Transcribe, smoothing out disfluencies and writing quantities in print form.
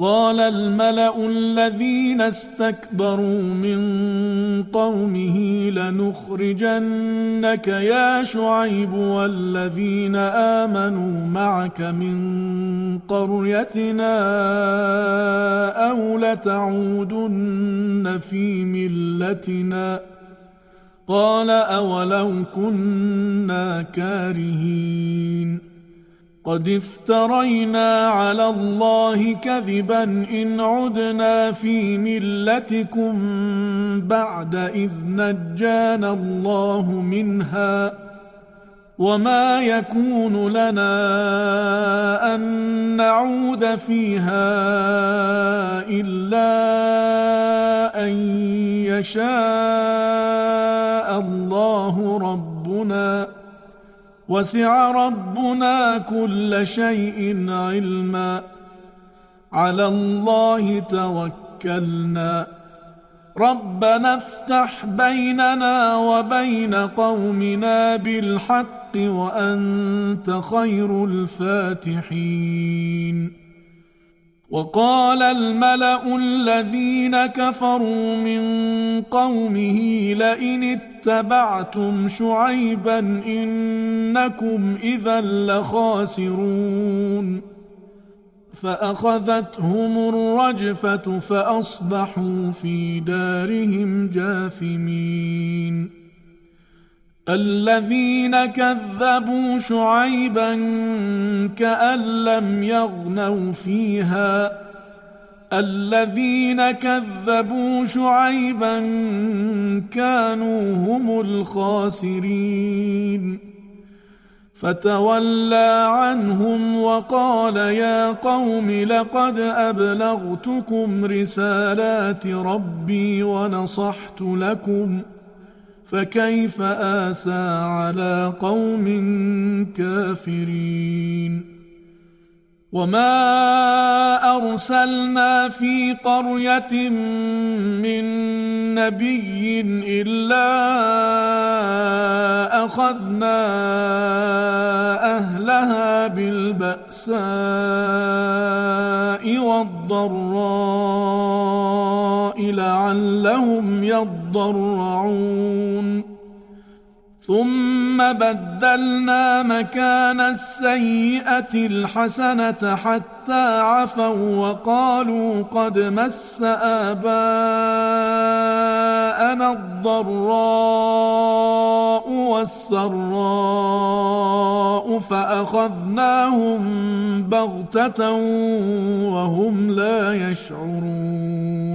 قال الملأ الذين استكبروا من قومه لنخرجنك يا شعيب والذين آمنوا معك من قريتنا أو لتعودن في ملتنا قال أولو كنا كارهين قد افترينا على الله كذبا إن عدنا في ملتكم بعد إذ نجانا الله منها وما يكون لنا أن نعود فيها إلا أن يشاء الله ربنا وسع ربنا كل شيء علما على الله توكلنا ربنا افتح بيننا وبين قومنا بالحق وأنت خير الفاتحين وقال الملأ الذين كفروا من قومه لئن اتبعتم شعيبا إنكم إذا لخاسرون فأخذتهم الرجفة فأصبحوا في دارهم جاثمين الذين كذبوا شعيبا كأن لم يغنوا فيها الذين كذبوا شعيبا كانوا هم الخاسرين فتولى عنهم وقال يا قوم لقد أبلغتكم رسالات ربي ونصحت لكم فكيف آسى على قوم كافرين وما أرسلنا في قرية من نبي إلا أخذنا أهلها بالبأساء والضراء لعلهم يضرعون ثم بدلنا مكان السيئة الحسنة حتى عفوا وقالوا قد مس آباءنا الضراء والسراء فأخذناهم بغتة وهم لا يشعرون